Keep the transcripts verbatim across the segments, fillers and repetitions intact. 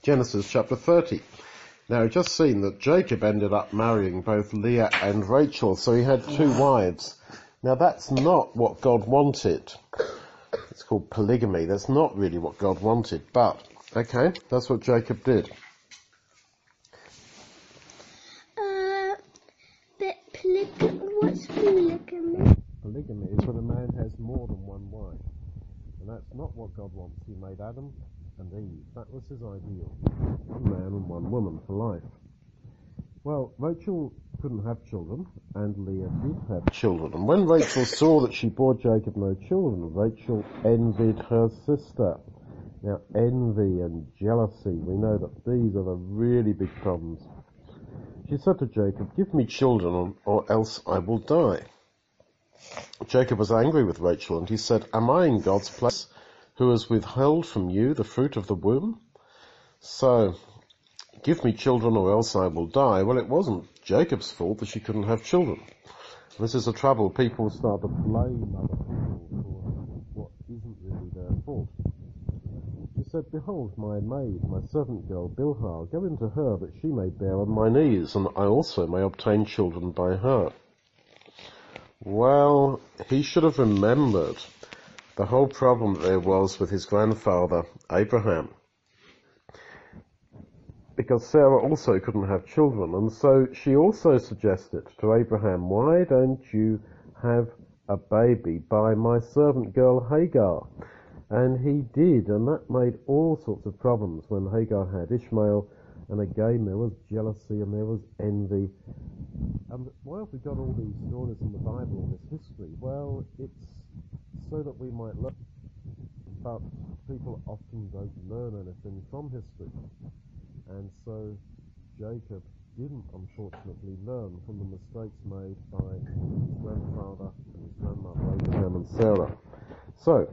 Genesis chapter thirty. Now, we've just seen that Jacob ended up marrying both Leah and Rachel, so he had two wives. Now, that's not what God wanted. It's called polygamy. That's not really what God wanted, but, okay, that's what Jacob did. Uh, but polyg- what's polygamy? Polygamy is when a man has more than one wife. And that's not what God wants. He made Adam and Eve. That was his ideal. One man and one woman for life. Well, Rachel couldn't have children, and Leah did have children. And when Rachel saw that she bore Jacob no children, Rachel envied her sister. Now, envy and jealousy, we know that these are the really big problems. She said to Jacob, "Give me children, or else I will die." Jacob was angry with Rachel, and he said, "Am I in God's place, who has withheld from you the fruit of the womb? So, give me children or else I will die." Well, it wasn't Jacob's fault that she couldn't have children. This is the trouble. People start to blame other people for what isn't really their fault. He said, "Behold, my maid, my servant girl, Bilhah, go into her, that she may bear on my knees, and I also may obtain children by her." Well, he should have remembered the whole problem there was with his grandfather, Abraham. Because Sarah also couldn't have children, and so she also suggested to Abraham, "Why don't you have a baby by my servant girl Hagar?" And he did, and that made all sorts of problems when Hagar had Ishmael, and again there was jealousy and there was envy. And why have we got all these stories in the Bible, all this history? Well, it's so that we might learn, but people often don't learn anything from history. And so Jacob didn't, unfortunately, learn from the mistakes made by his grandfather and his grandmother, Abraham and Sarah. So,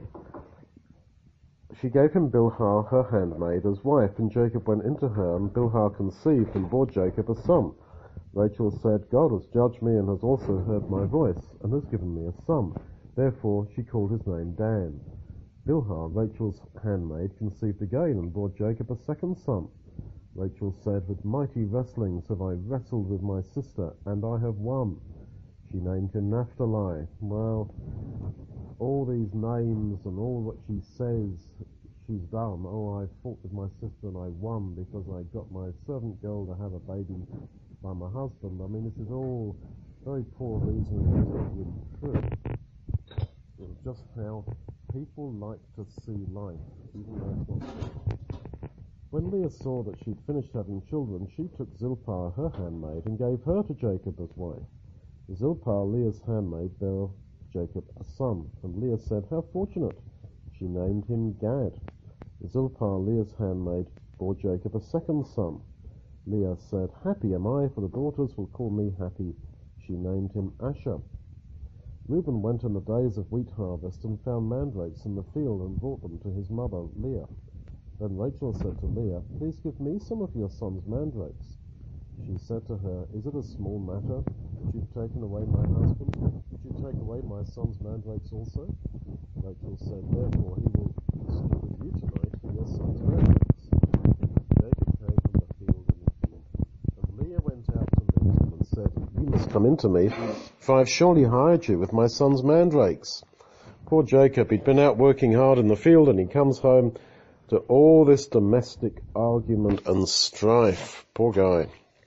she gave him Bilhah, her handmaid, as wife, and Jacob went into her, and Bilhah conceived and bore Jacob a son. Rachel said, "God has judged me and has also heard my voice, and has given me a son." Therefore she called his name Dan. Bilhah, Rachel's handmaid, conceived again and bore Jacob a second son. Rachel said, "With mighty wrestlings have I wrestled with my sister, and I have won." She named him Naphtali. Well, all these names and all what she says she's done. "Oh, I fought with my sister and I won because I got my servant girl to have a baby by my husband." I mean, this is all very poor reasoning. It's not really true. It's just how people like to see life, even though it's not true. When Leah saw that she'd finished having children, she took Zilpah, her handmaid, and gave her to Jacob as wife. Zilpah, Leah's handmaid, bare Jacob a son, and Leah said, "How fortunate!" She named him Gad. Zilpah, Leah's handmaid, bore Jacob a second son. Leah said, "Happy am I, for the daughters will call me happy." She named him Asher. Reuben went in the days of wheat harvest and found mandrakes in the field and brought them to his mother Leah. Then Rachel said to Leah, "Please give me some of your son's mandrakes." She said to her, "Is it a small matter that you've taken away my husband? Would you take away my son's mandrakes also?" Rachel said, "Therefore he will sleep with you tonight for your son's mandrakes." Jacob came from the field in the field, and Leah went out to meet him and said, "You must come in to me, for I've surely hired you with my son's mandrakes." Poor Jacob, he'd been out working hard in the field, and he comes home to all this domestic argument and strife. Poor guy.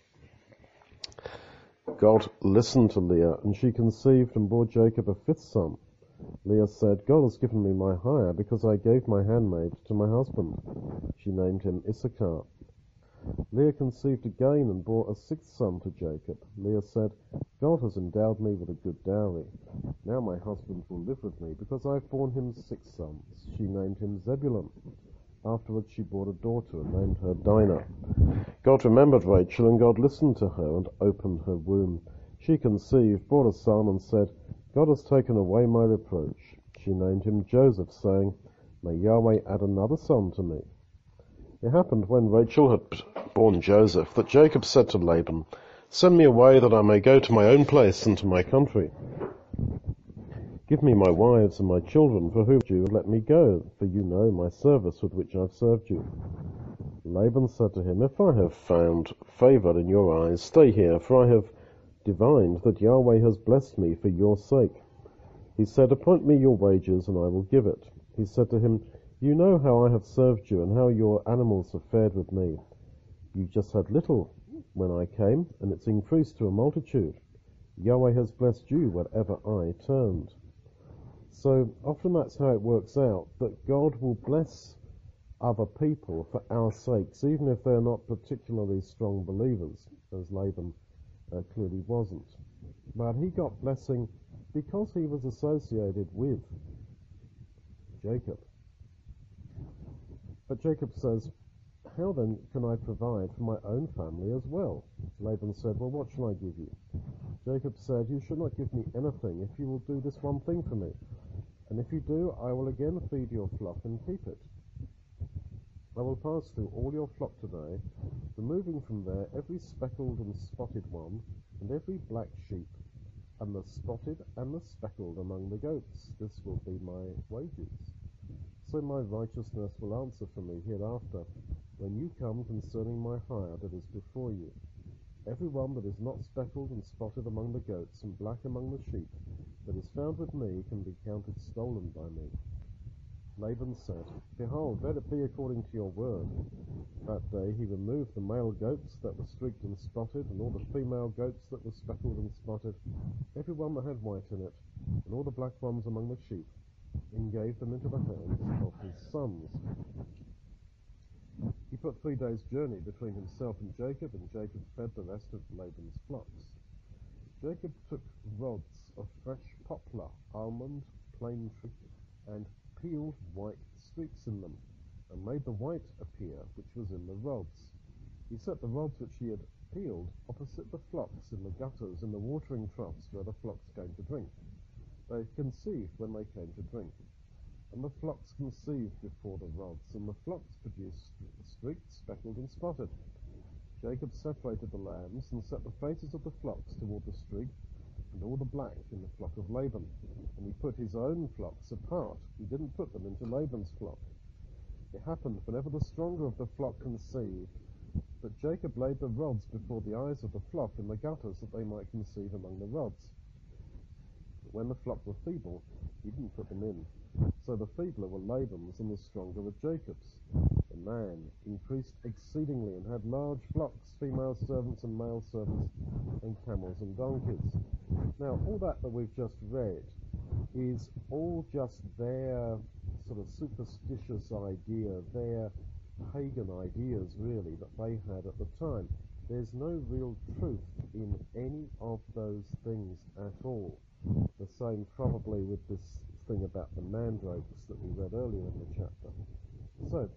God listened to Leah, and she conceived and bore Jacob a fifth son. Leah said, "God has given me my hire, because I gave my handmaid to my husband." She named him Issachar. Leah conceived again and bore a sixth son to Jacob. Leah said, "God has endowed me with a good dowry. Now my husband will live with me, because I've borne him six sons." She named him Zebulun. Afterwards she bore a daughter and named her Dinah. God remembered Rachel, and God listened to her and opened her womb. She conceived, bore a son, and said, "God has taken away my reproach." She named him Joseph, saying, "May Yahweh add another son to me." It happened when Rachel had borne Joseph that Jacob said to Laban, "Send me away that I may go to my own place and to my country. Give me my wives and my children, for whom you let me go, for you know my service with which I've served you." Laban said to him, If I have found favour in your eyes, stay here, for I have divined that Yahweh has blessed me for your sake. He said, Appoint me your wages, and I will give it. He said to him, You know how I have served you, and how your animals have fared with me. You just had little when I came, and it's increased to a multitude. Yahweh has blessed you wherever I turned. So often that's how it works out, that God will bless other people for our sakes, even if they're not particularly strong believers, as Laban uh, clearly wasn't. But he got blessing because he was associated with Jacob. But Jacob says, How then can I provide for my own family as well? Laban said, Well, what shall I give you? Jacob said, You should not give me anything if you will do this one thing for me. And if you do, I will again feed your flock and keep it. I will pass through all your flock today, removing from there every speckled and spotted one, and every black sheep, and the spotted and the speckled among the goats. This will be my wages. So my righteousness will answer for me hereafter, when you come concerning my hire that is before you. Every one that is not speckled and spotted among the goats, and black among the sheep, that is found with me, can be counted stolen by me. Laban said, Behold, let it be according to your word. That day he removed the male goats that were streaked and spotted, and all the female goats that were speckled and spotted, every one that had white in it, and all the black ones among the sheep, and gave them into the hands of his sons. He put three days' journey between himself and Jacob, and Jacob fed the rest of Laban's flocks. Jacob took rods of fresh poplar, almond, plane tree, and peeled white streaks in them, and made the white appear which was in the rods. He set the rods which he had peeled opposite the flocks in the gutters in the watering troughs where the flocks came to drink. They conceived when they came to drink, and the flocks conceived before the rods, and the flocks produced streaked, speckled, and spotted. Jacob separated the lambs, and set the faces of the flocks toward the streaked, and all the black in the flock of Laban. And he put his own flocks apart. He didn't put them into Laban's flock. It happened, whenever the stronger of the flock conceived, that Jacob laid the rods before the eyes of the flock in the gutters, that they might conceive among the rods. But when the flock were feeble, he didn't put them in. So the feebler were Laban's, and the stronger were Jacob's. The man increased exceedingly, and had large flocks, female servants and male servants, and camels and donkeys. Now, all that that we've just read is all just their sort of superstitious idea, their pagan ideas, really, that they had at the time. There's no real truth in any of those things at all. The same probably with this thing about the mandrakes that we read earlier in the chapter. So,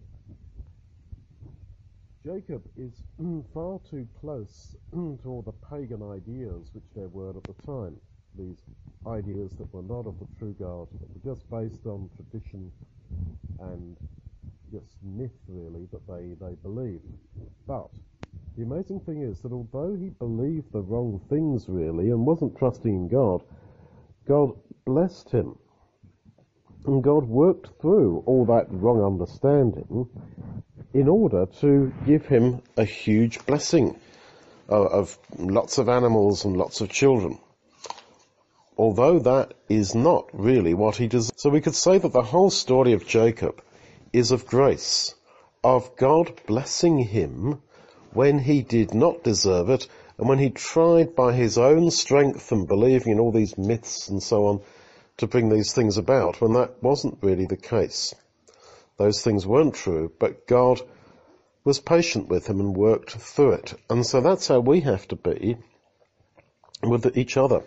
Jacob is far too close to all the pagan ideas which there were at the time. These ideas that were not of the true God, that were just based on tradition and just myth, really, that they, they believed. But the amazing thing is that although he believed the wrong things, really, and wasn't trusting in God, God blessed him. And God worked through all that wrong understanding in order to give him a huge blessing of, of lots of animals and lots of children. Although that is not really what he does. So we could say that the whole story of Jacob is of grace, of God blessing him when he did not deserve it, and when he tried by his own strength and believing in all these myths and so on to bring these things about, when that wasn't really the case. Those things weren't true, but God was patient with him and worked through it. And so that's how we have to be with each other.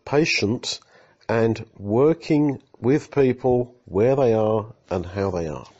Patient and working with people where they are and how they are.